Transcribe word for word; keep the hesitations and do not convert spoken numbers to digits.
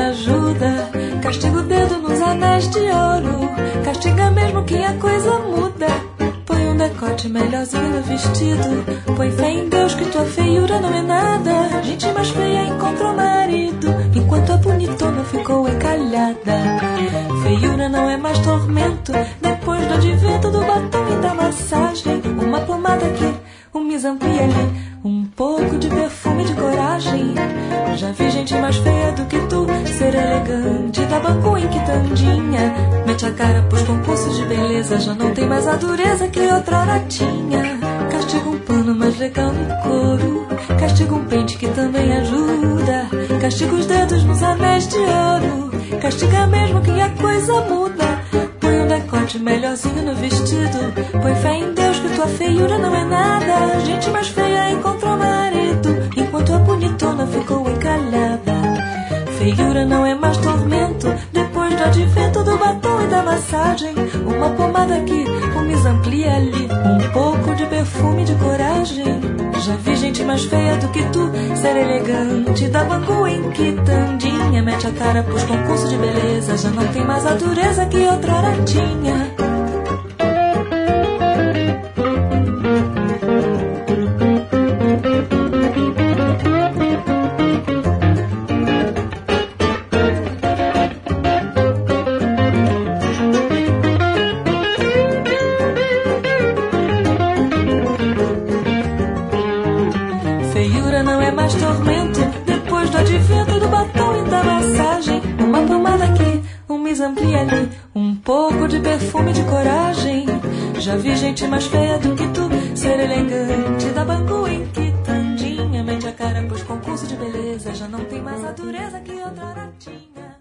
ajuda. Castiga o dedo nos anéis de ouro, castiga mesmo que a coisa muda. Põe um decote melhorzinho no vestido, põe fé em Deus que tua feiura não é nada. Gente mais feia encontrou marido, enquanto a bonitona ficou encalhada. Feiura não é mais tormento, depois do advento do batom e da massagem. Uma pomada aqui, um mise-en-plie ali, um pouco de perfume de coragem. Já vi gente mais feia do que tu, ser elegante, dá banco em quitandinha. Mete a cara pros concursos de beleza, já não tem mais a dureza que outrora tinha. Castiga um pano mais legal no couro, castiga um pente que também ajuda. Castiga os dedos nos anéis de ouro, castiga mesmo que a coisa muda. Põe um decote melhorzinho no vestido, põe fé em Deus que tua feiura não é nada. Gente mais feia encontrou marido, enquanto a bonitona ficou encalhada. Feiura não é mais tormento, depois do advento do batom e da massagem. Uma pomada aqui, um mise-en-plie ali, um pouco de perfume de coragem. Já vi gente mais feia do que tu, ser elegante, dá banco em quitandinha. Mete a cara pros concursos de beleza, já não tem mais a dureza que outrora tinha. Feiura não é mais tormento, depois do advento do batom e da massagem. Uma pomada aqui, um mise-en-plie ali, um pouco de perfume de coragem. Já vi gente mais feia do que tu, ser elegante, dá banco em quitandinha. Mete a cara pros concursos de beleza, já não tem mais a dureza que outrora tinha.